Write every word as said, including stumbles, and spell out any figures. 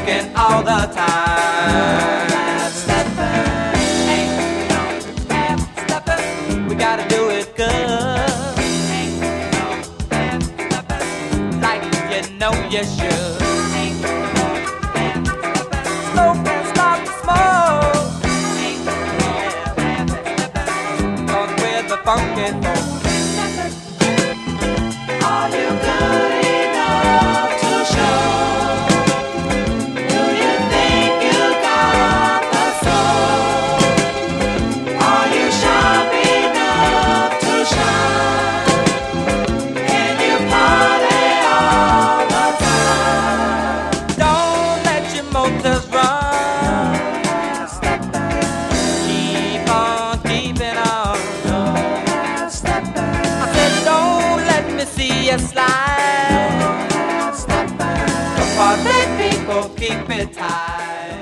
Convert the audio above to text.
funkin' all the time. Ain't no half-steppin', we gotta do it good. Ain't no half-steppin', like you know you should. Ain't no half-steppin', smoke and start to smoke. Ain't no half-steppin', 'cause we're the funky folks. Are you good enough to show? Do you think you got the soul? Are you sharp enough to shine? Can you party all the time? Don't let your motors run. Keep on keeping on. I said don't let me see you slide. Cause the people keep me tight.